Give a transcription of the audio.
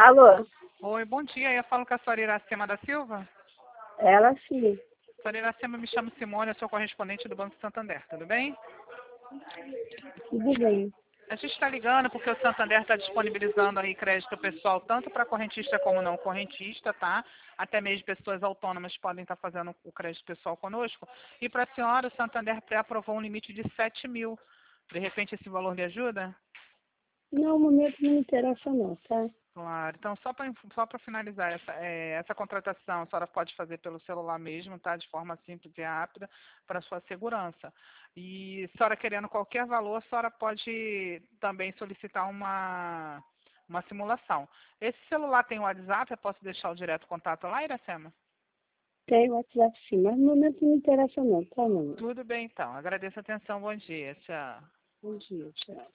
Alô? Oi, bom dia. Eu falo com a senhora Iracema da Silva. Ela sim. Senhora Iracema, me chamo Simone, eu sou correspondente do Banco Santander, tudo bem? Tudo bem. A gente está ligando porque o Santander está disponibilizando aí crédito pessoal tanto para correntista como não correntista, tá? Até mesmo pessoas autônomas podem estar fazendo o crédito pessoal conosco. E para a senhora, o Santander pré-aprovou um limite de 7 mil. De repente, esse valor lhe ajuda? Não, no momento não me interessa não, tá? Claro. Então, só para finalizar essa contratação, a senhora pode fazer pelo celular mesmo, tá? De forma simples e rápida, para sua segurança. E a senhora querendo qualquer valor, a senhora pode também solicitar uma simulação. Esse celular tem WhatsApp, eu posso deixar o direto contato lá, Iracema? Tem WhatsApp sim, mas no momento não me interessa não, tá, mamãe? Tudo bem, então. Agradeço a atenção. Bom dia. Tchau. Bom dia, tchau.